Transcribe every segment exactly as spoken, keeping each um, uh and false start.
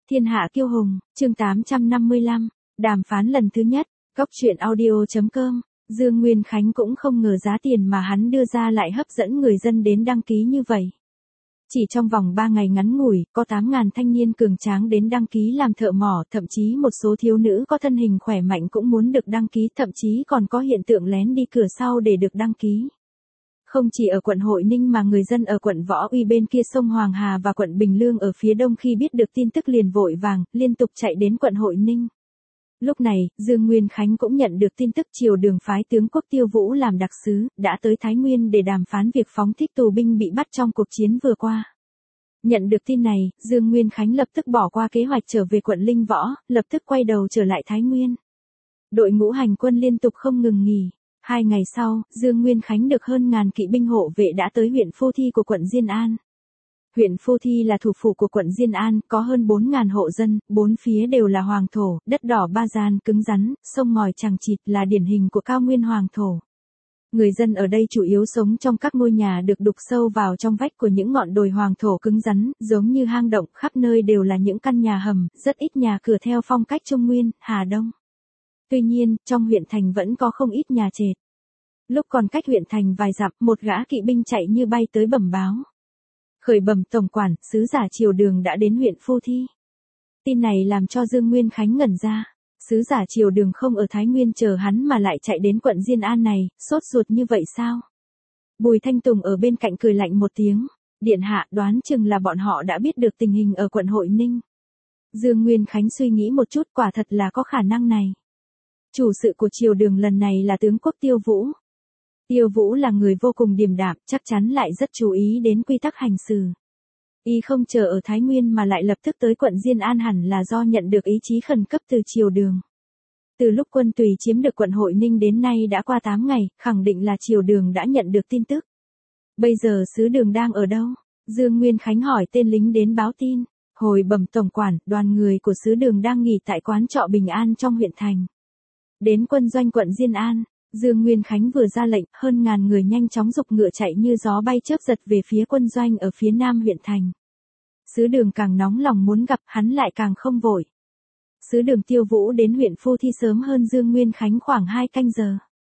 Thiên hạ kiêu hùng, chương tám trăm năm mươi lăm, đàm phán lần thứ nhất, Cóc truyện audio chấm com, Dương Nguyên Khánh cũng không ngờ giá tiền mà hắn đưa ra lại hấp dẫn người dân đến đăng ký như vậy. Chỉ trong vòng ba ngày ngắn ngủi, có tám nghìn thanh niên cường tráng đến đăng ký làm thợ mỏ, thậm chí một số thiếu nữ có thân hình khỏe mạnh cũng muốn được đăng ký, thậm chí còn có hiện tượng lén đi cửa sau để được đăng ký. Không chỉ ở quận Hội Ninh mà người dân ở quận Võ Uy bên kia sông Hoàng Hà và quận Bình Lương ở phía đông khi biết được tin tức liền vội vàng, liên tục chạy đến quận Hội Ninh. Lúc này, Dương Nguyên Khánh cũng nhận được tin tức triều đường phái tướng quốc Tiêu Vũ làm đặc sứ, đã tới Thái Nguyên để đàm phán việc phóng thích tù binh bị bắt trong cuộc chiến vừa qua. Nhận được tin này, Dương Nguyên Khánh lập tức bỏ qua kế hoạch trở về quận Linh Võ, lập tức quay đầu trở lại Thái Nguyên. Đội ngũ hành quân liên tục không ngừng nghỉ. Hai ngày sau, Dương Nguyên Khánh được hơn ngàn kỵ binh hộ vệ đã tới huyện Phu Thi của quận Diên An. Huyện Phu Thi là thủ phủ của quận Diên An, có hơn bốn nghìn hộ dân, bốn phía đều là hoàng thổ, đất đỏ ba gian, cứng rắn, sông ngòi chằng chịt là điển hình của cao nguyên hoàng thổ. Người dân ở đây chủ yếu sống trong các ngôi nhà được đục sâu vào trong vách của những ngọn đồi hoàng thổ cứng rắn, giống như hang động, khắp nơi đều là những căn nhà hầm, rất ít nhà cửa theo phong cách Trung Nguyên, Hà Đông. Tuy nhiên, trong huyện thành vẫn có không ít nhà trệt. Lúc còn cách huyện thành vài dặm, một gã kỵ binh chạy như bay tới bẩm báo. Khởi bẩm tổng quản, sứ giả triều đường đã đến huyện Phu Thi. Tin này làm cho Dương Nguyên Khánh ngẩn ra. Sứ giả triều đường không ở Thái Nguyên chờ hắn mà lại chạy đến quận Diên An này, sốt ruột như vậy sao? Bùi Thanh Tùng ở bên cạnh cười lạnh một tiếng. Điện hạ, đoán chừng là bọn họ đã biết được tình hình ở quận Hội Ninh. Dương Nguyên Khánh suy nghĩ một chút, quả thật là có khả năng này. Chủ sự của triều đường lần này là tướng quốc Tiêu Vũ. Tiêu Vũ là người vô cùng điềm đạm, chắc chắn lại rất chú ý đến quy tắc hành xử. Y không chờ ở Thái Nguyên mà lại lập tức tới quận Diên An hẳn là do nhận được ý chí khẩn cấp từ triều đường. Từ lúc quân Tùy chiếm được quận Hội Ninh đến nay đã qua tám ngày, khẳng định là triều đường đã nhận được tin tức. Bây giờ sứ đường đang ở đâu? Dương Nguyên Khánh hỏi tên lính đến báo tin. Hồi bẩm tổng quản, đoàn người của sứ đường đang nghỉ tại quán trọ Bình An trong huyện thành. Đến quân doanh quận Diên An, Dương Nguyên Khánh vừa ra lệnh, hơn ngàn người nhanh chóng giục ngựa chạy như gió bay chớp giật về phía quân doanh ở phía nam huyện thành. Sứ đường càng nóng lòng muốn gặp, hắn lại càng không vội. Sứ đường Tiêu Vũ đến huyện Phu Thi sớm hơn Dương Nguyên Khánh khoảng hai canh giờ.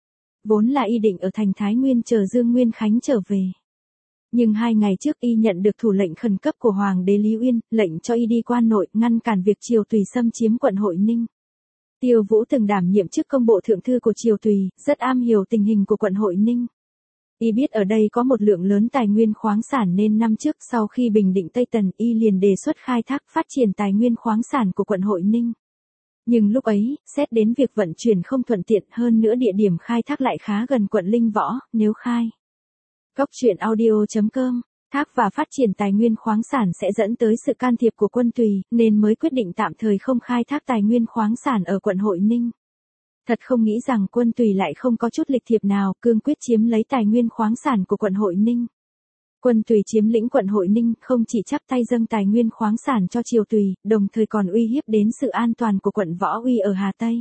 Vốn là y định ở thành Thái Nguyên chờ Dương Nguyên Khánh trở về. Nhưng hai ngày trước y nhận được thủ lệnh khẩn cấp của Hoàng đế Lý Uyên, lệnh cho y đi quan nội, ngăn cản việc triều Tùy xâm chiếm quận Hội Ninh. Tiêu Vũ từng đảm nhiệm chức công bộ thượng thư của triều Tùy, rất am hiểu tình hình của quận Hội Ninh. Y biết ở đây có một lượng lớn tài nguyên khoáng sản nên năm trước sau khi bình định Tây Tần, y liền đề xuất khai thác phát triển tài nguyên khoáng sản của quận Hội Ninh. Nhưng lúc ấy, xét đến việc vận chuyển không thuận tiện, hơn nữa địa điểm khai thác lại khá gần quận Linh Võ, nếu khai. Cóc truyện audio chấm com, thác và phát triển tài nguyên khoáng sản sẽ dẫn tới sự can thiệp của quân Tùy, nên mới quyết định tạm thời không khai thác tài nguyên khoáng sản ở quận Hội Ninh. Thật không nghĩ rằng quân Tùy lại không có chút lịch thiệp nào, cương quyết chiếm lấy tài nguyên khoáng sản của quận Hội Ninh. Quân Tùy chiếm lĩnh quận Hội Ninh không chỉ chắp tay dâng tài nguyên khoáng sản cho triều Tùy, đồng thời còn uy hiếp đến sự an toàn của quận Võ Uy ở Hà Tây.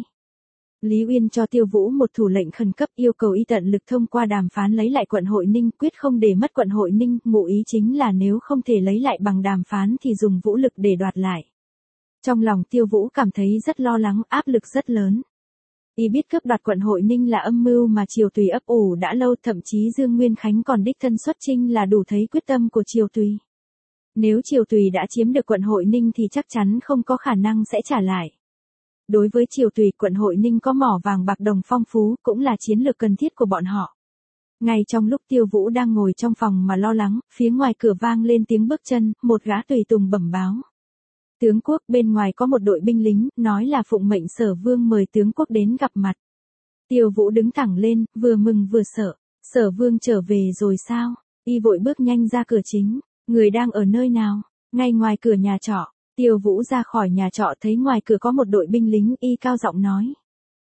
Lý Uyên cho Tiêu Vũ một thủ lệnh khẩn cấp yêu cầu y tận lực thông qua đàm phán lấy lại quận Hội Ninh, quyết không để mất quận Hội Ninh, ngụ ý chính là nếu không thể lấy lại bằng đàm phán thì dùng vũ lực để đoạt lại. Trong lòng Tiêu Vũ cảm thấy rất lo lắng, áp lực rất lớn. Y biết cướp đoạt quận Hội Ninh là âm mưu mà triều Tùy ấp ủ đã lâu, thậm chí Dương Nguyên Khánh còn đích thân xuất chinh là đủ thấy quyết tâm của triều Tùy. Nếu triều Tùy đã chiếm được quận Hội Ninh thì chắc chắn không có khả năng sẽ trả lại. Đối với triều Tùy, quận Hội Ninh có mỏ vàng bạc đồng phong phú, cũng là chiến lược cần thiết của bọn họ. Ngay trong lúc Tiêu Vũ đang ngồi trong phòng mà lo lắng, phía ngoài cửa vang lên tiếng bước chân, một gã tùy tùng bẩm báo. Tướng quốc, bên ngoài có một đội binh lính, nói là phụng mệnh Sở Vương mời tướng quốc đến gặp mặt. Tiêu Vũ đứng thẳng lên, vừa mừng vừa sợ. Sở Vương trở về rồi sao? Y vội bước nhanh ra cửa chính. Người đang ở nơi nào? Ngay ngoài cửa nhà trọ. Tiêu Vũ ra khỏi nhà trọ thấy ngoài cửa có một đội binh lính, y cao giọng nói.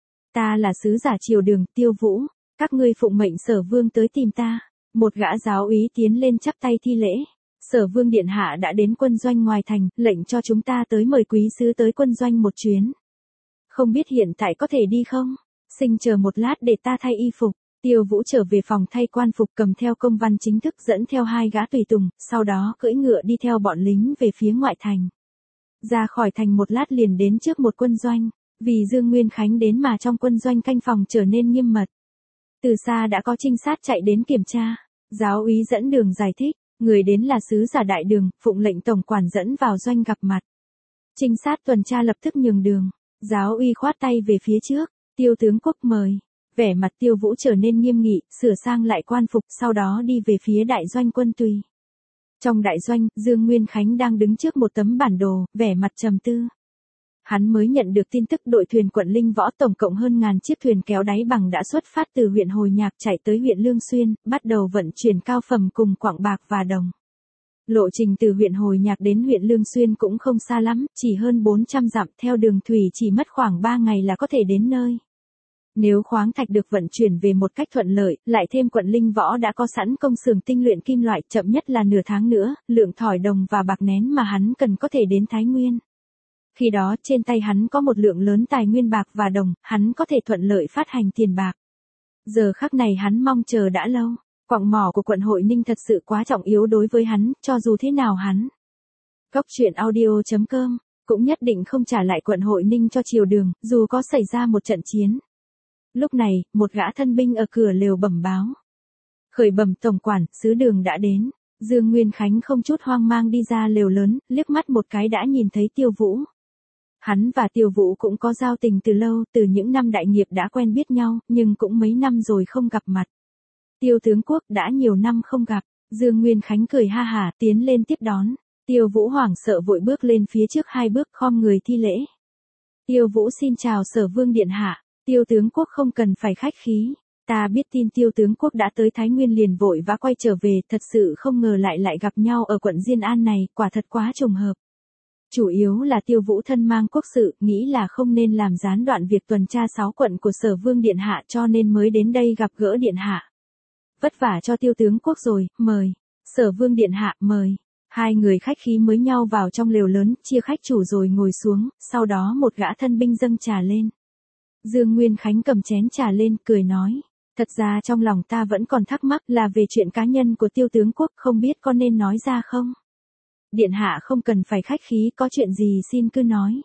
Ta là sứ giả triều đường, Tiêu Vũ. Các ngươi phụng mệnh Sở Vương tới tìm ta. Một gã giáo úy tiến lên chắp tay thi lễ. Sở Vương điện hạ đã đến quân doanh ngoài thành, lệnh cho chúng ta tới mời quý sứ tới quân doanh một chuyến. Không biết hiện tại có thể đi không? Xin chờ một lát để ta thay y phục. Tiêu Vũ trở về phòng thay quan phục, cầm theo công văn chính thức, dẫn theo hai gã tùy tùng, sau đó cưỡi ngựa đi theo bọn lính về phía ngoại thành. Ra khỏi thành một lát liền đến trước một quân doanh, vì Dương Nguyên Khánh đến mà trong quân doanh canh phòng trở nên nghiêm mật. Từ xa đã có trinh sát chạy đến kiểm tra, giáo úy dẫn đường giải thích, người đến là sứ giả đại đường, phụng lệnh tổng quản dẫn vào doanh gặp mặt. Trinh sát tuần tra lập tức nhường đường, giáo úy khoát tay về phía trước, Tiêu tướng quốc mời. Vẻ mặt Tiêu Vũ trở nên nghiêm nghị, sửa sang lại quan phục, sau đó đi về phía đại doanh quân tùy. Trong đại doanh, Dương Nguyên Khánh đang đứng trước một tấm bản đồ, vẻ mặt trầm tư. Hắn mới nhận được tin tức đội thuyền quận Linh Võ tổng cộng hơn ngàn chiếc thuyền kéo đáy bằng đã xuất phát từ huyện Hồi Nhạc chạy tới huyện Lương Xuyên, bắt đầu vận chuyển cao phẩm cùng quặng bạc và đồng. Lộ trình từ huyện Hồi Nhạc đến huyện Lương Xuyên cũng không xa lắm, chỉ hơn bốn trăm dặm, theo đường thủy chỉ mất khoảng ba ngày là có thể đến nơi. Nếu khoáng thạch được vận chuyển về một cách thuận lợi, lại thêm quận Linh Võ đã có sẵn công xưởng tinh luyện kim loại, chậm nhất là nửa tháng nữa, lượng thỏi đồng và bạc nén mà hắn cần có thể đến Thái Nguyên. Khi đó trên tay hắn có một lượng lớn tài nguyên bạc và đồng, hắn có thể thuận lợi phát hành tiền bạc. Giờ khắc này hắn mong chờ đã lâu, quặng mỏ của quận Hội Ninh thật sự quá trọng yếu đối với hắn, cho dù thế nào hắn. Cốc truyện audio chấm com cũng nhất định không trả lại quận Hội Ninh cho triều đường, dù có xảy ra một trận chiến. Lúc này, một gã thân binh ở cửa lều bẩm báo. Khởi bẩm tổng quản, sứ đường đã đến. Dương Nguyên Khánh không chút hoang mang đi ra lều lớn, liếc mắt một cái đã nhìn thấy Tiêu Vũ. Hắn và Tiêu Vũ cũng có giao tình từ lâu, từ những năm đại nghiệp đã quen biết nhau, nhưng cũng mấy năm rồi không gặp mặt. Tiêu tướng quốc đã nhiều năm không gặp, Dương Nguyên Khánh cười ha hả tiến lên tiếp đón. Tiêu Vũ hoảng sợ vội bước lên phía trước hai bước khom người thi lễ. Tiêu Vũ xin chào Sở Vương điện hạ. Tiêu tướng quốc không cần phải khách khí, ta biết tin Tiêu tướng quốc đã tới Thái Nguyên liền vội vã quay trở về, thật sự không ngờ lại lại gặp nhau ở quận Diên An này, quả thật quá trùng hợp. Chủ yếu là Tiêu Vũ thân mang quốc sự, nghĩ là không nên làm gián đoạn việc tuần tra sáu quận của Sở Vương điện hạ cho nên mới đến đây gặp gỡ điện hạ. Vất vả cho Tiêu tướng quốc rồi, mời. Sở Vương điện hạ, mời. Hai người khách khí mới nhau vào trong lều lớn, chia khách chủ rồi ngồi xuống, sau đó một gã thân binh dâng trà lên. Dương Nguyên Khánh cầm chén trà lên, cười nói. Thật ra trong lòng ta vẫn còn thắc mắc là về chuyện cá nhân của Tiêu tướng quốc, không biết có nên nói ra không? Điện hạ không cần phải khách khí, có chuyện gì xin cứ nói.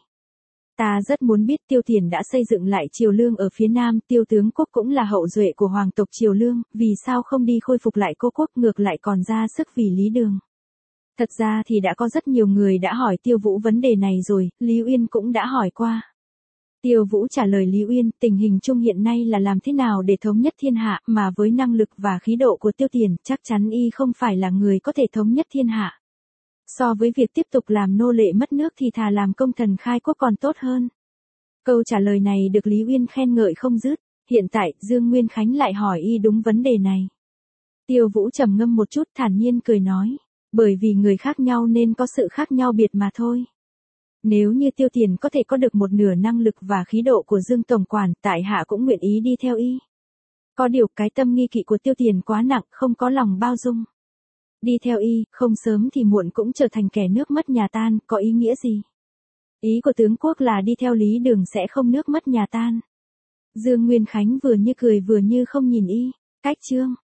Ta rất muốn biết Tiêu Thiền đã xây dựng lại Triều Lương ở phía Nam, Tiêu tướng quốc cũng là hậu duệ của hoàng tộc Triều Lương, vì sao không đi khôi phục lại cô quốc ngược lại còn ra sức vì Lý Đường. Thật ra thì đã có rất nhiều người đã hỏi Tiêu Vũ vấn đề này rồi, Lý Uyên cũng đã hỏi qua. Tiêu Vũ trả lời Lý Uyên, tình hình chung hiện nay là làm thế nào để thống nhất thiên hạ, mà với năng lực và khí độ của Tiêu Tiền, chắc chắn y không phải là người có thể thống nhất thiên hạ. So với việc tiếp tục làm nô lệ mất nước thì thà làm công thần khai quốc còn tốt hơn. Câu trả lời này được Lý Uyên khen ngợi không dứt, hiện tại Dương Nguyên Khánh lại hỏi y đúng vấn đề này. Tiêu Vũ trầm ngâm một chút thản nhiên cười nói, bởi vì người khác nhau nên có sự khác nhau biệt mà thôi. Nếu như Tiêu Tiền có thể có được một nửa năng lực và khí độ của Dương Tổng Quản, tại hạ cũng nguyện ý đi theo y. Có điều cái tâm nghi kỵ của Tiêu Tiền quá nặng, không có lòng bao dung. Đi theo y, không sớm thì muộn cũng trở thành kẻ nước mất nhà tan, có ý nghĩa gì? Ý của tướng quốc là đi theo Lý Đường sẽ không nước mất nhà tan. Dương Nguyên Khánh vừa như cười vừa như không nhìn y, cách chương.